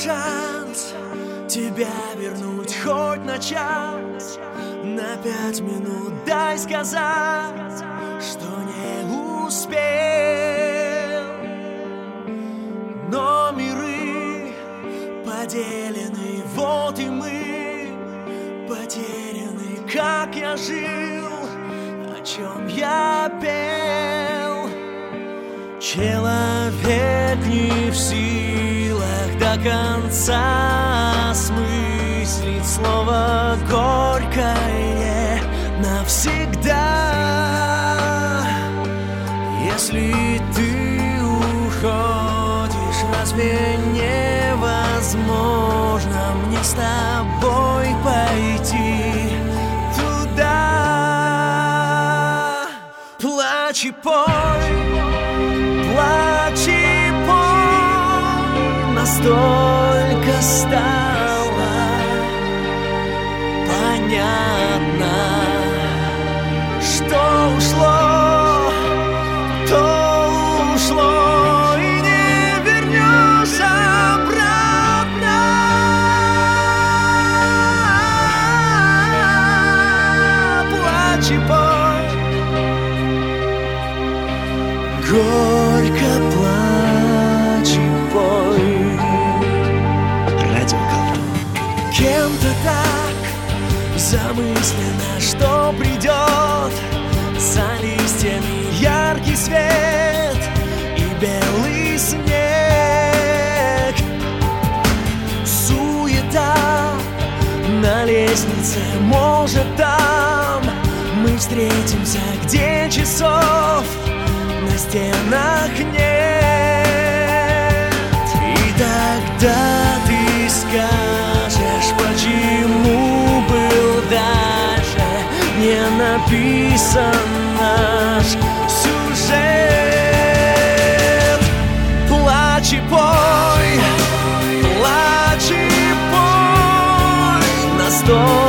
шанс тебя вернуть хоть на час, на 5 минут дай сказать, что не успел. Но миры поделены, вот и мы потеряны, как я жил, о чем я пел. Человек не в силах до конца осмыслить слово горькое навсегда. Если ты уходишь, разве невозможно мне с тобой пойти туда? Плачь и пой, плачь и пой, настолько стало понятно, что ушло, то ушло, и не вернешь обратно. Плачь и пой, горько плачь и пой. Радио Колдун. Кем-то так замысленно, что придет за листьями яркий свет и белый снег. Суета на лестнице, может, там мы встретимся, где часов на стенах нет. И тогда ты скажешь, почему был даже не написан наш сюжет. Плачь и пой, плачь и пой, настолько